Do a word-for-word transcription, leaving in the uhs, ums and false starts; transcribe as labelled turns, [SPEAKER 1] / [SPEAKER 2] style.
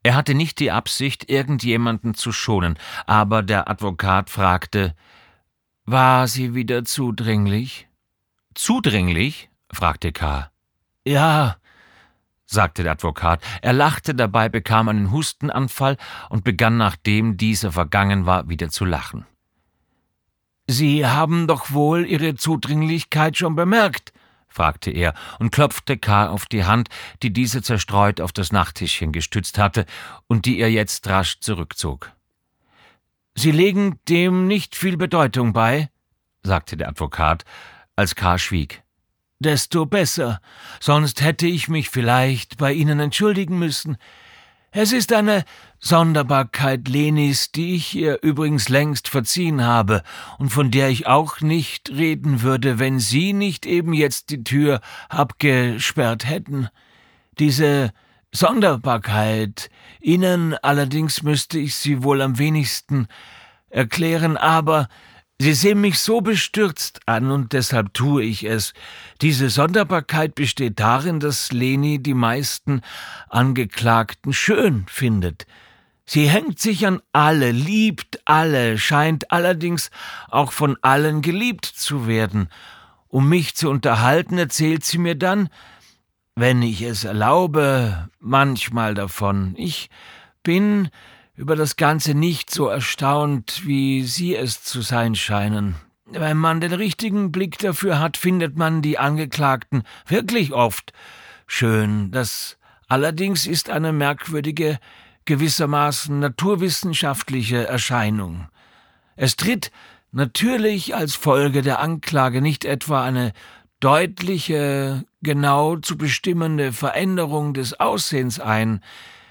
[SPEAKER 1] Er hatte nicht die Absicht, irgendjemanden zu schonen, aber der Advokat fragte: »War sie wieder zudringlich?« »Zudringlich?« fragte K. »Ja«, sagte der Advokat. Er lachte dabei, bekam einen Hustenanfall und begann, nachdem dieser vergangen war, wieder zu lachen. »Sie haben doch wohl Ihre Zudringlichkeit schon bemerkt?« fragte er und klopfte K. auf die Hand, die diese zerstreut auf das Nachttischchen gestützt hatte und die er jetzt rasch zurückzog. »Sie legen dem nicht viel Bedeutung bei?« sagte der Advokat, als K. schwieg. »Desto besser, sonst hätte ich mich vielleicht bei Ihnen entschuldigen müssen. Es ist eine Sonderbarkeit Lenis, die ich ihr übrigens längst verziehen habe und von der ich auch nicht reden würde, wenn Sie nicht eben jetzt die Tür abgesperrt hätten. Diese Sonderbarkeit, Ihnen allerdings müsste ich sie wohl am wenigsten erklären, aber Sie sehen mich so bestürzt an und deshalb tue ich es. Diese Sonderbarkeit besteht darin, dass Leni die meisten Angeklagten schön findet. Sie hängt sich an alle, liebt alle, scheint allerdings auch von allen geliebt zu werden. Um mich zu unterhalten, erzählt sie mir dann, wenn ich es erlaube, manchmal davon. Ich bin über das Ganze nicht so erstaunt, wie Sie es zu sein scheinen. Wenn man den richtigen Blick dafür hat, findet man die Angeklagten wirklich oft schön. Das allerdings ist eine merkwürdige, gewissermaßen naturwissenschaftliche Erscheinung. Es tritt natürlich als Folge der Anklage nicht etwa eine deutliche, genau zu bestimmende Veränderung des Aussehens ein,